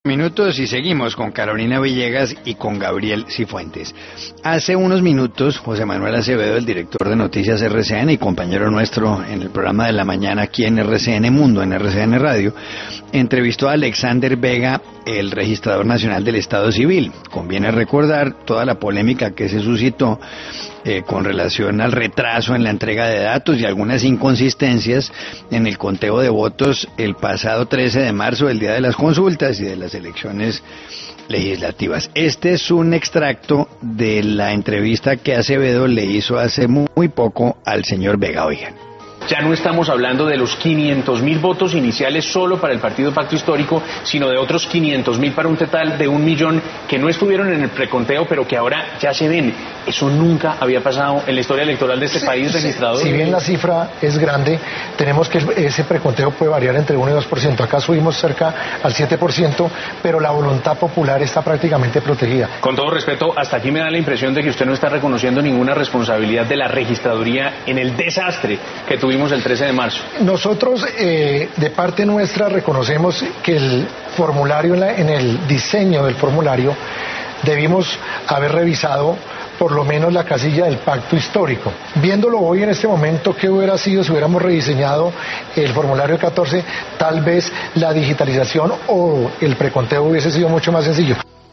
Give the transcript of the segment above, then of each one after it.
Minutos y seguimos con Carolina Villegas y con Gabriel Cifuentes. Hace unos minutos, José Manuel Acevedo, el director de Noticias RCN y compañero nuestro en el programa de la mañana aquí en RCN Mundo, en RCN Radio, entrevistó a Alexander Vega, el registrador nacional del Estado Civil. Conviene recordar toda la polémica que se suscitó con relación al retraso en la entrega de datos y algunas inconsistencias en el conteo de votos el pasado 13 de marzo, el día de las consultas y de las elecciones legislativas. Este es un extracto de la entrevista que Acevedo le hizo hace muy poco al señor Vega. Oigan. Ya no estamos hablando de los 500.000 votos iniciales solo para el Partido Pacto Histórico, sino de otros 500.000 para un total de 1 millón que no estuvieron en el preconteo, pero que ahora ya se ven. Eso nunca había pasado en la historia electoral de este país, registrador. Si bien la cifra es grande, tenemos que ese preconteo puede variar entre 1 y 2%. Acá subimos cerca al 7%, pero la voluntad popular está prácticamente protegida. Con todo respeto, hasta aquí me da la impresión de que usted no está reconociendo ninguna responsabilidad de la registraduría en el desastre que tuvimos el 13 de marzo. Nosotros, de parte nuestra, reconocemos que el formulario, en el diseño del formulario, debimos haber revisado por lo menos la casilla del pacto histórico. Viéndolo hoy en este momento, ¿qué hubiera sido si hubiéramos rediseñado el formulario 14? Tal vez la digitalización o el preconteo hubiese sido mucho más sencillo.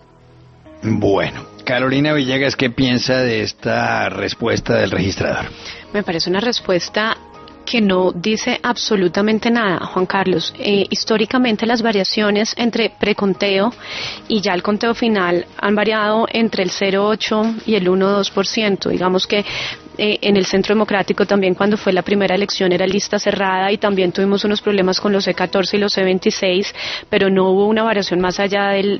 Bueno, Carolina Villegas, ¿qué piensa de esta respuesta del registrador? Me parece una respuesta que no dice absolutamente nada, Juan Carlos. Históricamente las variaciones entre preconteo y ya el conteo final han variado entre el 0,8 y el 1,2%. Digamos que en el Centro Democrático también, cuando fue la primera elección, era lista cerrada y también tuvimos unos problemas con los C14 y los C26, pero no hubo una variación más allá del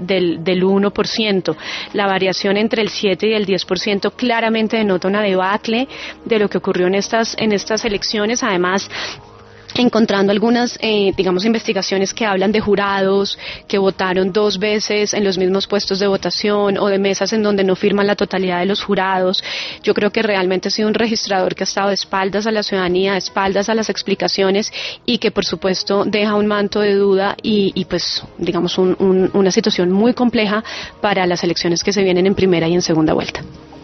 1%. La variación entre el 7 y el 10% claramente denota una debacle de lo que ocurrió en estas elecciones. Además, encontrando algunas, investigaciones que hablan de jurados que votaron 2 veces en los mismos puestos de votación o de mesas en donde no firman la totalidad de los jurados. Yo creo que realmente ha sido un registrador que ha estado de espaldas a la ciudadanía, de espaldas a las explicaciones y que por supuesto deja un manto de duda y pues digamos una situación muy compleja para las elecciones que se vienen en primera y en segunda vuelta.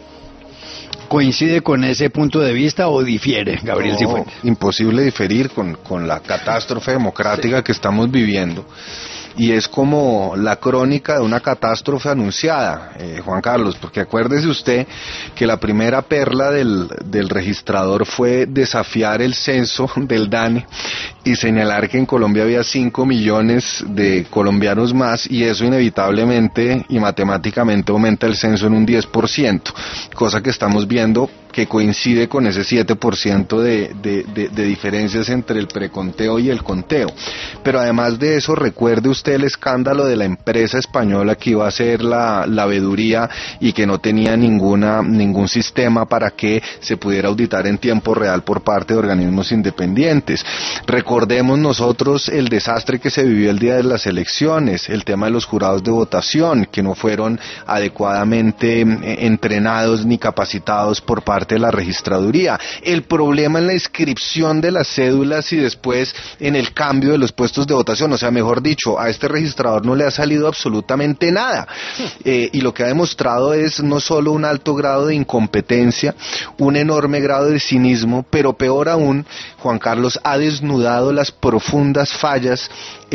¿Coincide con ese punto de vista o difiere, Gabriel Cifuentes? Imposible diferir con la catástrofe democrática que estamos viviendo. Y es como la crónica de una catástrofe anunciada, Juan Carlos, porque acuérdese usted que la primera perla del registrador fue desafiar el censo del DANE y señalar que en Colombia había 5 millones de colombianos más, y eso inevitablemente y matemáticamente aumenta el censo en un 10%, cosa que estamos viendo que coincide con ese 7% de diferencias entre el preconteo y el conteo. Pero además de eso, recuerde usted el escándalo de la empresa española que iba a hacer la veeduría y que no tenía ningún sistema para que se pudiera auditar en tiempo real por parte de organismos independientes. Recordemos nosotros el desastre que se vivió el día de las elecciones, el tema de los jurados de votación, que no fueron adecuadamente entrenados ni capacitados por parte de la registraduría, el problema en la inscripción de las cédulas y después en el cambio de los puestos de votación. O sea, mejor dicho, a este registrador no le ha salido absolutamente nada, y lo que ha demostrado es no solo un alto grado de incompetencia, un enorme grado de cinismo, pero peor aún, Juan Carlos, ha desnudado las profundas fallas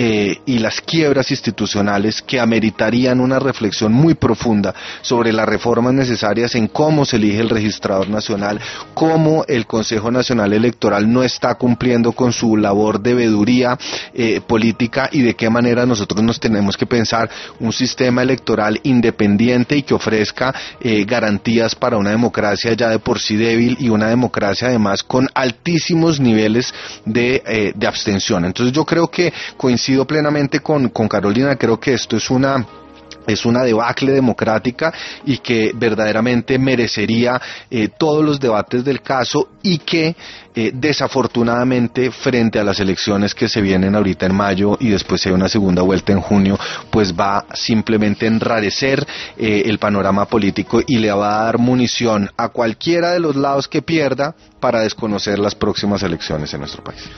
y las quiebras institucionales que ameritarían una reflexión muy profunda sobre las reformas necesarias en cómo se elige el registrador nacional, cómo el Consejo Nacional Electoral no está cumpliendo con su labor de veeduría política, y de qué manera nosotros nos tenemos que pensar un sistema electoral independiente y que ofrezca garantías para una democracia ya de por sí débil y una democracia además con altísimos niveles de abstención. Entonces yo creo que coincido plenamente con Carolina. Creo que esto es una debacle democrática y que verdaderamente merecería todos los debates del caso, y que desafortunadamente frente a las elecciones que se vienen ahorita en mayo y después hay una segunda vuelta en junio, pues va simplemente a enrarecer el panorama político y le va a dar munición a cualquiera de los lados que pierda para desconocer las próximas elecciones en nuestro país.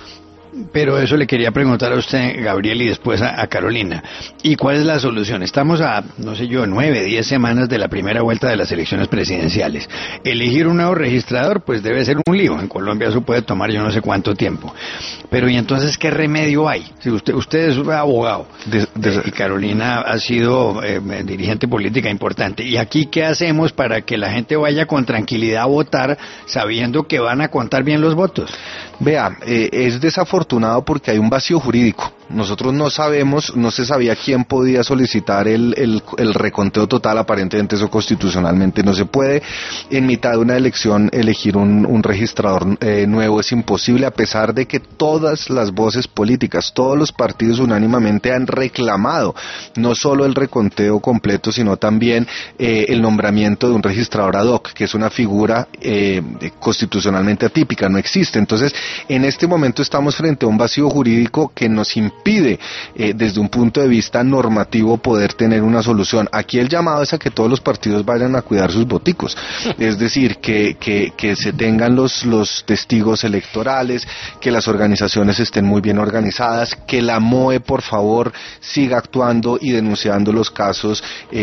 Pero eso le quería preguntar a usted, Gabriel, y después a Carolina. ¿Y cuál es la solución? Estamos a, no sé yo, 9, 10 semanas de la primera vuelta de las elecciones presidenciales. Elegir un nuevo registrador, pues debe ser un lío. En Colombia eso puede tomar yo no sé cuánto tiempo. Pero ¿y entonces qué remedio hay? Si usted es abogado y Carolina ha sido dirigente política importante. ¿Y aquí qué hacemos para que la gente vaya con tranquilidad a votar sabiendo que van a contar bien los votos? Vea, es desafortunado porque hay un vacío jurídico. Nosotros no sabemos, no se sabía quién podía solicitar el reconteo total, aparentemente eso constitucionalmente no se puede. En mitad de una elección elegir un registrador nuevo es imposible, a pesar de que todas las voces políticas, todos los partidos unánimemente han reclamado no solo el reconteo completo, sino también el nombramiento de un registrador ad hoc, que es una figura constitucionalmente atípica, no existe. Entonces, en este momento estamos frente a un vacío jurídico que nos impide desde un punto de vista normativo poder tener una solución. Aquí el llamado es a que todos los partidos vayan a cuidar sus voticos, es decir, que se tengan los testigos electorales, que las organizaciones estén muy bien organizadas, que la MOE por favor siga actuando y denunciando los casos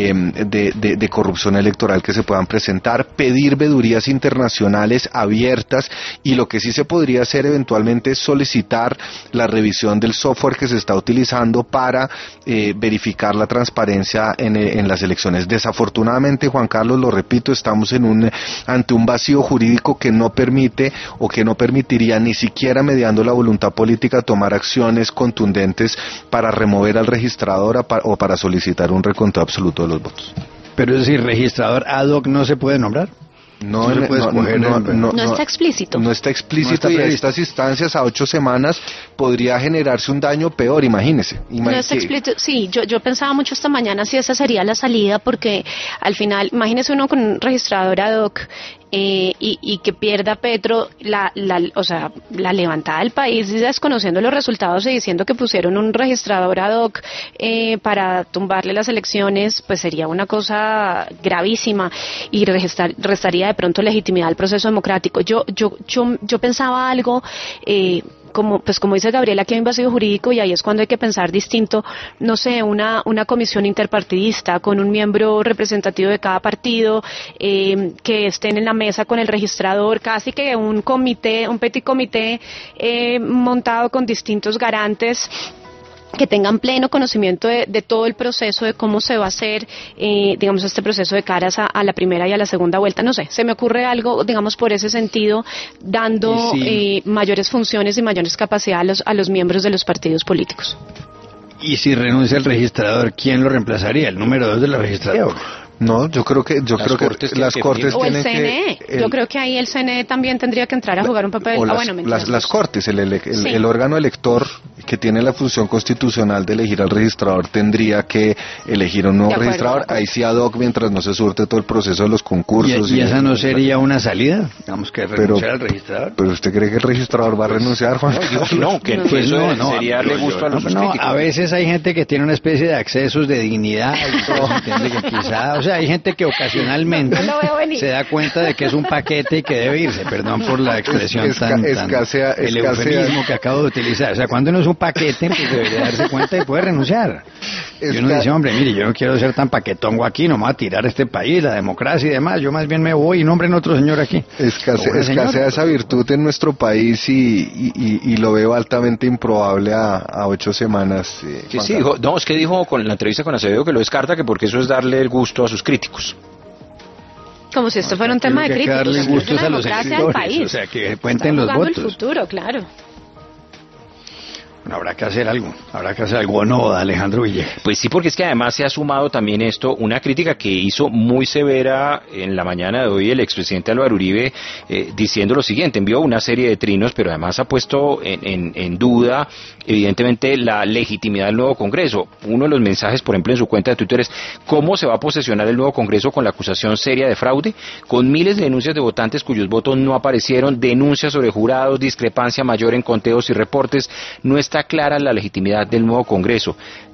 de corrupción electoral que se puedan presentar, pedir vedurías internacionales abiertas, y lo que sí se podría hacer eventualmente es solicitar la revisión del software que se está utilizando para verificar la transparencia en las elecciones. Desafortunadamente, Juan Carlos, lo repito, estamos ante un vacío jurídico que no permite o que no permitiría ni siquiera mediando la voluntad política tomar acciones contundentes para remover al registrador o para solicitar un reconteo absoluto de los votos. Pero es decir, registrador ad hoc no se puede nombrar. No está explícito. No está explícito, y a estas instancias a 8 semanas podría generarse un daño peor, imagínese. No está explícito. Sí, yo pensaba mucho esta mañana si esa sería la salida, porque al final, imagínese uno con un registrador ad hoc y que pierda Petro la levantada del país desconociendo los resultados y diciendo que pusieron un registrador ad hoc para tumbarle las elecciones, pues sería una cosa gravísima y restaría de pronto legitimidad al proceso democrático. Yo pensaba algo como dice Gabriela, aquí hay un vacío jurídico y ahí es cuando hay que pensar distinto, no sé, una comisión interpartidista con un miembro representativo de cada partido, que estén en la mesa con el registrador, casi que un petit comité montado con distintos garantes, que tengan pleno conocimiento de todo el proceso, de cómo se va a hacer, digamos, este proceso de caras a la primera y a la segunda vuelta. No sé, se me ocurre algo, digamos, por ese sentido, dando mayores funciones y mayores capacidades a los miembros de los partidos políticos. Y si renuncia el registrador, ¿quién lo reemplazaría? ¿El número 2 de la registradora? No, yo creo que las Cortes o tienen el CNE. Yo creo que ahí el CNE también tendría que entrar a jugar un papel. Las Cortes, el órgano elector que tiene la función constitucional de elegir al registrador tendría que elegir un nuevo registrador. Ahí sí ad hoc, mientras no se surte todo el proceso de los concursos. ¿Y esa no sería una salida? Digamos que renunciar al registrador. ¿Pero usted cree que el registrador va a renunciar, Juan? No, que sería de gusto a los críticos. A veces hay gente que tiene una especie de accesos de dignidad y que quizá, o sea, hay gente que ocasionalmente se da cuenta de que es un paquete y que debe irse. Perdón por la expresión el eufemismo que acabo de utilizar. O sea, cuando uno es un paquete, pues debería darse cuenta y puede renunciar. Y uno dice, hombre, mire, yo no quiero ser tan paquetongo aquí, no me voy a tirar este país, la democracia y demás. Yo más bien me voy y nombren otro señor aquí. Escasea esa virtud en nuestro país y lo veo altamente improbable a 8 semanas. Es que dijo con la entrevista con Acevedo que lo descarta, que porque eso es darle el gusto a sus críticos. Como si esto fuera un tema de críticos. Darle gustos a los electores, o sea, que cuenten los votos. El futuro, claro. Bueno, habrá que hacer algo, ¿no, Alejandro Villegas? Pues sí, porque es que además se ha sumado también una crítica que hizo muy severa en la mañana de hoy el expresidente Álvaro Uribe, diciendo lo siguiente: envió una serie de trinos, pero además ha puesto en duda, evidentemente, la legitimidad del nuevo Congreso. Uno de los mensajes, por ejemplo, en su cuenta de Twitter es: ¿cómo se va a posesionar el nuevo Congreso con la acusación seria de fraude? Con miles de denuncias de votantes cuyos votos no aparecieron, denuncias sobre jurados, discrepancia mayor en conteos y reportes, no está clara la legitimidad del nuevo Congreso.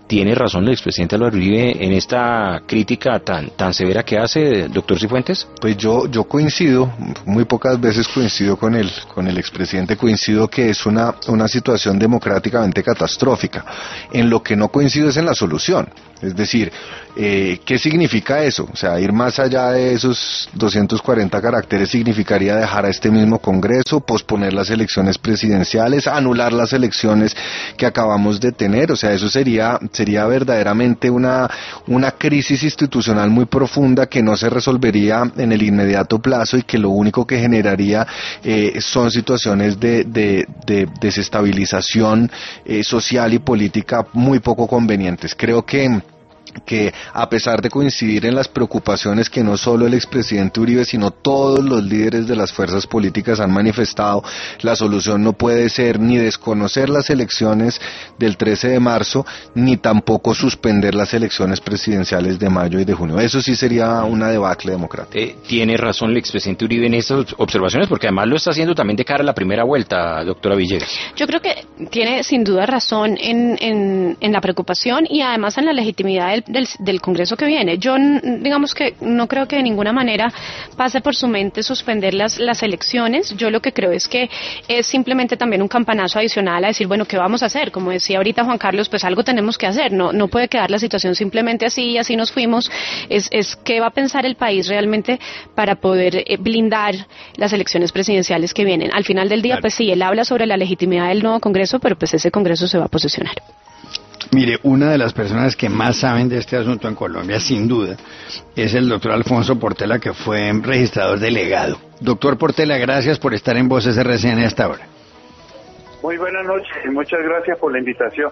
¿Tiene razón el expresidente Álvaro Uribe en esta crítica tan severa que hace, doctor Cifuentes? Pues yo coincido, muy pocas veces coincido con el expresidente, coincido que es una situación democráticamente catastrófica. En lo que no coincido es en la solución. Es decir, ¿qué significa eso? O sea, ir más allá de esos 240 caracteres significaría dejar a este mismo Congreso, posponer las elecciones presidenciales, anular las elecciones que acabamos de tener. O sea, eso sería verdaderamente una crisis institucional muy profunda que no se resolvería en el inmediato plazo y que lo único que generaría son situaciones de desestabilización social y política muy poco convenientes. Creo que a pesar de coincidir en las preocupaciones que no solo el expresidente Uribe, sino todos los líderes de las fuerzas políticas han manifestado, la solución no puede ser ni desconocer las elecciones del 13 de marzo, ni tampoco suspender las elecciones presidenciales de mayo y de junio. Eso sí sería una debacle democrática. Tiene razón el expresidente Uribe en estas observaciones, porque además lo está haciendo también de cara a la primera vuelta, doctora Villegas. Yo creo que tiene sin duda razón en la preocupación y además en la legitimidad del Congreso que viene. Yo, digamos que no creo que de ninguna manera pase por su mente suspender las elecciones. Yo lo que creo es que es simplemente también un campanazo adicional a decir, bueno, ¿qué vamos a hacer? Como decía ahorita Juan Carlos, pues algo tenemos que hacer. No puede quedar la situación simplemente así y así nos fuimos. Es qué va a pensar el país realmente para poder blindar las elecciones presidenciales que vienen. Al final del día, claro, pues sí, él habla sobre la legitimidad del nuevo Congreso, pero pues ese Congreso se va a posesionar. Mire, una de las personas que más saben de este asunto en Colombia, sin duda, es el doctor Alfonso Portela, que fue registrador delegado. Doctor Portela, gracias por estar en Voces RCN hasta ahora. Muy buenas noches y muchas gracias por la invitación.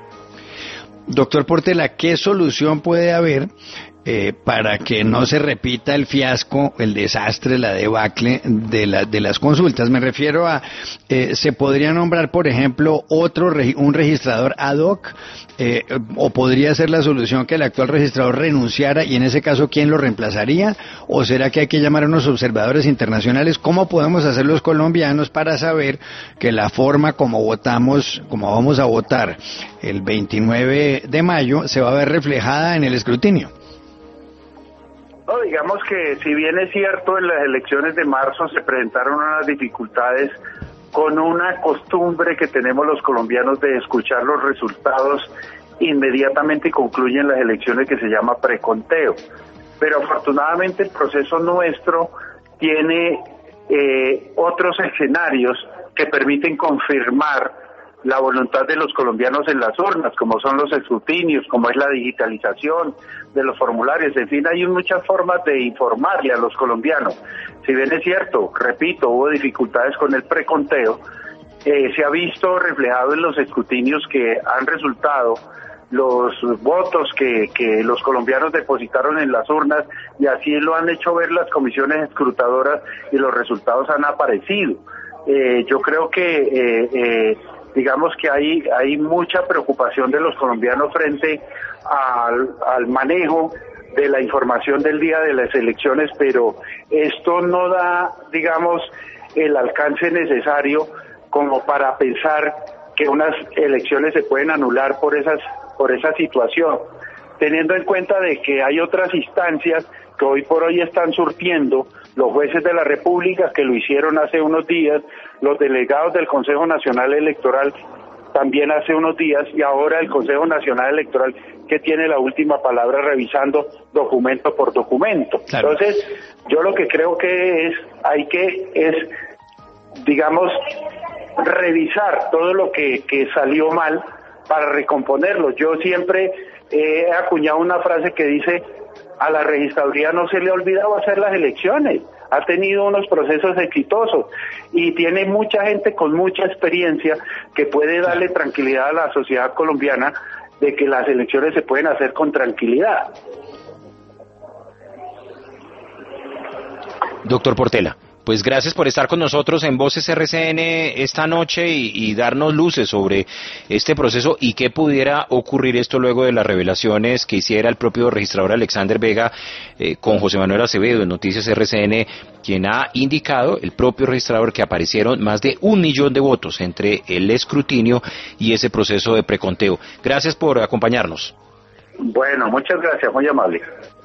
Doctor Portela, ¿qué solución puede haber para que no se repita el fiasco, el desastre, la debacle de las consultas? Me refiero a, ¿se podría nombrar, por ejemplo, un registrador ad hoc? ¿O podría ser la solución que el actual registrador renunciara y en ese caso quién lo reemplazaría? ¿O será que hay que llamar a unos observadores internacionales? ¿Cómo podemos hacer los colombianos para saber que la forma como votamos, como vamos a votar el 29 de mayo, se va a ver reflejada en el escrutinio? No, digamos que si bien es cierto, en las elecciones de marzo se presentaron unas dificultades con una costumbre que tenemos los colombianos de escuchar los resultados inmediatamente concluyen las elecciones, que se llama preconteo. Pero afortunadamente el proceso nuestro tiene otros escenarios que permiten confirmar la voluntad de los colombianos en las urnas, como son los escrutinios, como es la digitalización de los formularios. En fin, hay muchas formas de informarle a los colombianos. Si bien es cierto, repito, hubo dificultades con el preconteo, se ha visto reflejado en los escrutinios que han resultado los votos que los colombianos depositaron en las urnas, y así lo han hecho ver las comisiones escrutadoras y los resultados han aparecido. Yo creo que digamos que hay mucha preocupación de los colombianos frente al manejo de la información del día de las elecciones, pero esto no da, digamos, el alcance necesario como para pensar que unas elecciones se pueden anular por esa situación, teniendo en cuenta de que hay otras instancias que hoy por hoy están surtiendo, los jueces de la República que lo hicieron hace unos días, los delegados del Consejo Nacional Electoral también hace unos días, y ahora el Consejo Nacional Electoral, que tiene la última palabra revisando documento por documento. Claro. Entonces, yo lo que creo que es digamos, revisar todo lo que salió mal para recomponerlo. Yo siempre he acuñado una frase que dice: a la registraduría no se le ha olvidado hacer las elecciones, ha tenido unos procesos exitosos y tiene mucha gente con mucha experiencia que puede darle tranquilidad a la sociedad colombiana de que las elecciones se pueden hacer con tranquilidad. Doctor Portela, Pues gracias por estar con nosotros en Voces RCN esta noche y darnos luces sobre este proceso y qué pudiera ocurrir esto luego de las revelaciones que hiciera el propio registrador Alexander Vega con José Manuel Acevedo en Noticias RCN, quien ha indicado, el propio registrador, que aparecieron más de 1 millón de votos entre el escrutinio y ese proceso de preconteo. Gracias por acompañarnos. Bueno, muchas gracias, muy amable.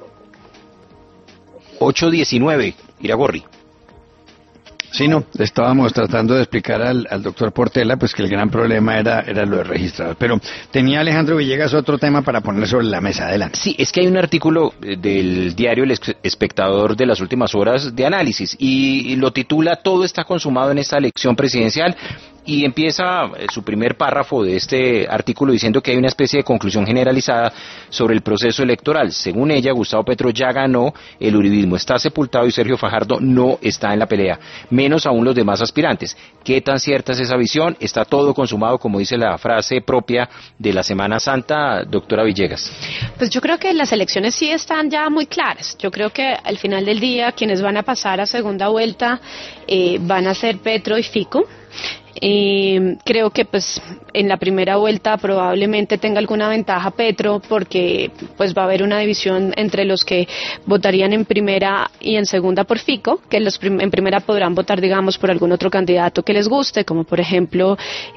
8:19, Iragorri. Sí, no, estábamos tratando de explicar al doctor Portela pues que el gran problema era lo de registrador. Pero tenía Alejandro Villegas otro tema para poner sobre la mesa. Adelante. Sí, es que hay un artículo del diario El Espectador de las últimas horas de análisis y lo titula "Todo está consumado en esta elección presidencial", y empieza su primer párrafo de este artículo diciendo que hay una especie de conclusión generalizada sobre el proceso electoral. Según ella, Gustavo Petro ya ganó, el uribismo está sepultado y Sergio Fajardo no está en la pelea, menos aún los demás aspirantes. ¿Qué tan cierta es esa visión? ¿Está todo consumado, como dice la frase propia de la Semana Santa, doctora Villegas? Pues yo creo que las elecciones sí están ya muy claras. Yo creo que al final del día quienes van a pasar a segunda vuelta van a ser Petro y Fico. Creo que pues en la primera vuelta probablemente tenga alguna ventaja Petro, porque pues va a haber una división entre los que votarían en primera y en segunda por Fico, que en primera podrán votar, digamos, por algún otro candidato que les guste, como por ejemplo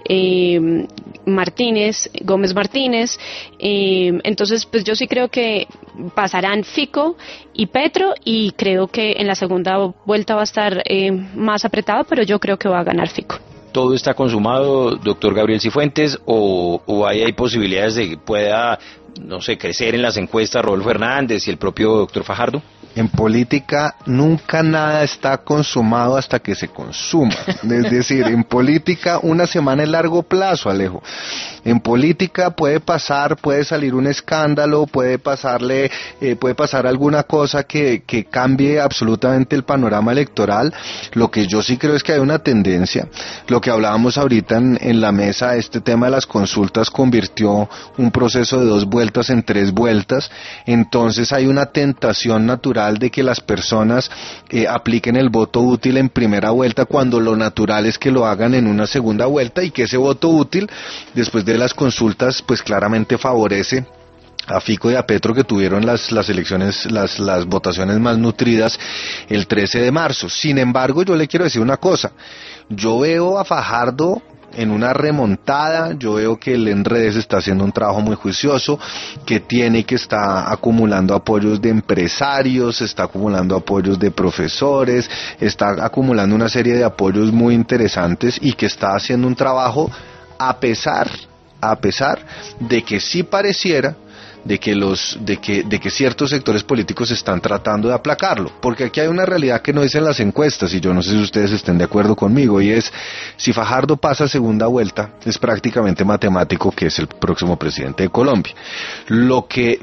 Gómez Martínez. Entonces pues yo sí creo que pasarán Fico y Petro, y creo que en la segunda vuelta va a estar más apretado, pero yo creo que va a ganar Fico. ¿Todo está consumado, doctor Gabriel Cifuentes, o hay posibilidades de que pueda, no sé, crecer en las encuestas Rodolfo Hernández y el propio doctor Fajardo? En política nunca nada está consumado hasta que se consuma. Es decir, en política una semana es largo plazo, Alejo. En política puede salir un escándalo, puede pasar alguna cosa que cambie absolutamente el panorama electoral. Lo que yo sí creo es que hay una tendencia. Lo que hablábamos ahorita en la mesa, este tema de las consultas convirtió un proceso de 2 vueltas en 3 vueltas. Entonces hay una tentación natural de que las personas apliquen el voto útil en primera vuelta, cuando lo natural es que lo hagan en una segunda vuelta, y que ese voto útil después de las consultas pues claramente favorece a Fico y a Petro, que tuvieron las elecciones, las votaciones más nutridas el 13 de marzo. Sin embargo, yo le quiero decir una cosa: yo veo a Fajardo en una remontada. Yo veo que el Enredes está haciendo un trabajo muy juicioso, que está acumulando apoyos de empresarios, está acumulando apoyos de profesores, está acumulando una serie de apoyos muy interesantes, y que está haciendo un trabajo a pesar de que sí pareciera de que ciertos sectores políticos están tratando de aplacarlo, porque aquí hay una realidad que no dicen las encuestas, y yo no sé si ustedes estén de acuerdo conmigo, y es: si Fajardo pasa a segunda vuelta, es prácticamente matemático que es el próximo presidente de Colombia. Lo que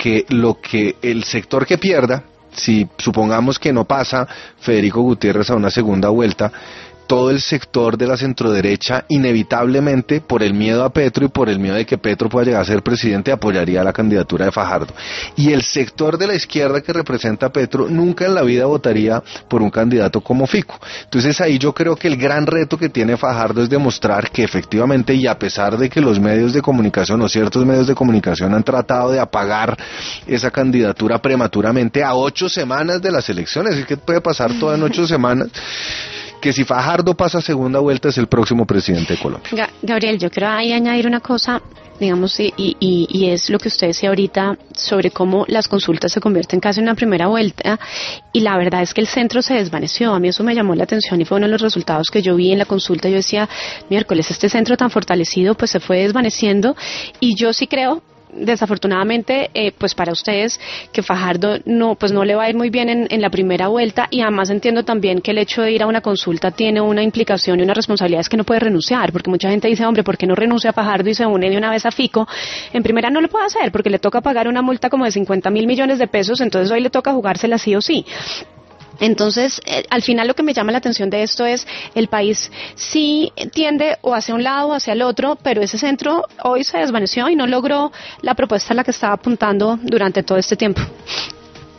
el sector que pierda, si supongamos que no pasa Federico Gutiérrez a una segunda vuelta, todo el sector de la centroderecha, inevitablemente, por el miedo a Petro y por el miedo de que Petro pueda llegar a ser presidente, apoyaría la candidatura de Fajardo. Y el sector de la izquierda que representa a Petro nunca en la vida votaría por un candidato como Fico. Entonces ahí yo creo que el gran reto que tiene Fajardo es demostrar que efectivamente, y a pesar de que los medios de comunicación o ciertos medios de comunicación han tratado de apagar esa candidatura prematuramente a 8 semanas de las elecciones, es que puede pasar todo en 8 semanas, que si Fajardo pasa a segunda vuelta es el próximo presidente de Colombia. Gabriel, yo quiero ahí añadir una cosa, digamos, y es lo que usted decía ahorita sobre cómo las consultas se convierten casi en una primera vuelta, y la verdad es que el centro se desvaneció. A mí eso me llamó la atención y fue uno de los resultados que yo vi en la consulta. Yo decía, miércoles, este centro tan fortalecido pues se fue desvaneciendo, y yo sí creo, desafortunadamente, pues para ustedes, que Fajardo no le va a ir muy bien en la primera vuelta, y además entiendo también que el hecho de ir a una consulta tiene una implicación y una responsabilidad que no puede renunciar, porque mucha gente dice, hombre, ¿por qué no renuncia a Fajardo y se une de una vez a Fico? En primera no lo puede hacer porque le toca pagar una multa como de 50.000 millones de pesos, entonces hoy le toca jugársela sí o sí. Entonces, al final lo que me llama la atención de esto es, el país sí tiende o hacia un lado o hacia el otro, pero ese centro hoy se desvaneció y no logró la propuesta a la que estaba apuntando durante todo este tiempo.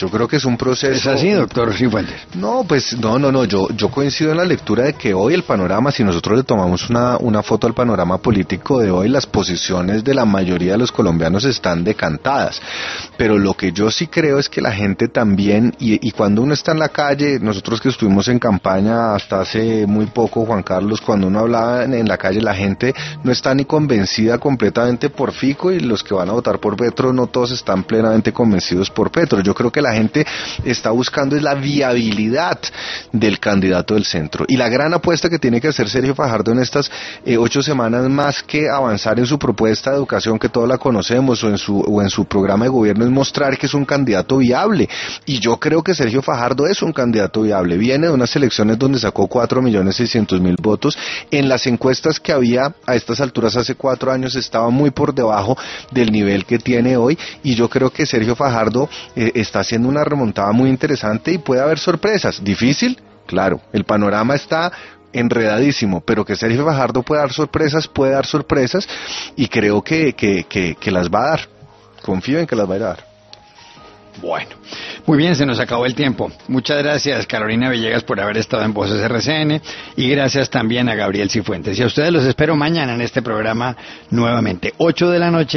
Yo creo que es un proceso... ¿Es así, doctor Cifuentes? No, pues no, yo coincido en la lectura de que hoy el panorama, si nosotros le tomamos una foto al panorama político de hoy, las posiciones de la mayoría de los colombianos están decantadas, pero lo que yo sí creo es que la gente también, y cuando uno está en la calle, nosotros que estuvimos en campaña hasta hace muy poco, Juan Carlos, cuando uno hablaba en la calle, la gente no está ni convencida completamente por Fico, y los que van a votar por Petro no todos están plenamente convencidos por Petro. Yo creo que la gente está buscando es la viabilidad del candidato del centro, y la gran apuesta que tiene que hacer Sergio Fajardo en estas 8 semanas, más que avanzar en su propuesta de educación que todos la conocemos, o en su programa de gobierno, es mostrar que es un candidato viable, y yo creo que Sergio Fajardo es un candidato viable. Viene de unas elecciones donde sacó 4.600.000 votos. En las encuestas que había a estas alturas hace 4 años estaba muy por debajo del nivel que tiene hoy, y yo creo que Sergio Fajardo está haciendo una remontada muy interesante, y puede haber sorpresas. ¿Difícil? Claro, el panorama está enredadísimo, pero que Sergio Fajardo puede dar sorpresas, y creo que las va a dar. Confío en que las va a dar. Bueno, muy bien, se nos acabó el tiempo. Muchas gracias, Carolina Villegas, por haber estado en Voces RCN, y gracias también a Gabriel Cifuentes. Y a ustedes los espero mañana en este programa nuevamente, 8 de la noche.